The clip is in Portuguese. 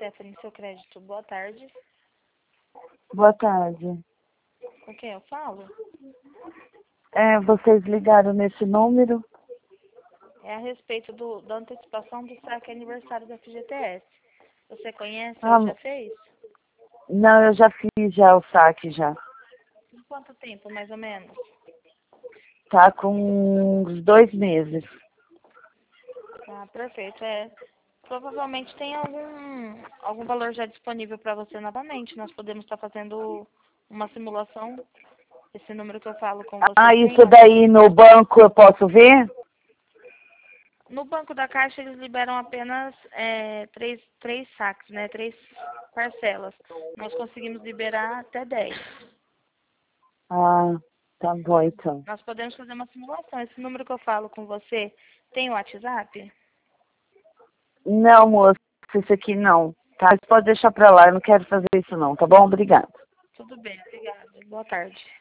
Stephanie, seu crédito. Boa tarde. Boa tarde. Com quem eu falo? Vocês ligaram nesse número? É a respeito da antecipação do saque aniversário da FGTS. Você conhece Ah, ou já fez? não, eu já fiz já o saque já. Em quanto tempo, mais ou menos? Tá com uns 2 meses. Ah, perfeito. Provavelmente tem algum valor já disponível para você novamente. Nós podemos estar fazendo uma simulação. Esse número que eu falo com você Ah, tem isso daí no banco eu posso ver? No Banco da Caixa, eles liberam apenas três saques, né? 3 parcelas. Nós conseguimos liberar até 10. Ah, tá bom então. Nós podemos fazer uma simulação. Esse número que eu falo com você tem o WhatsApp? Não, moço, isso aqui não. Tá, você pode deixar pra lá, eu não quero fazer isso não, tá bom? Obrigada. Tudo bem, obrigada. Boa tarde.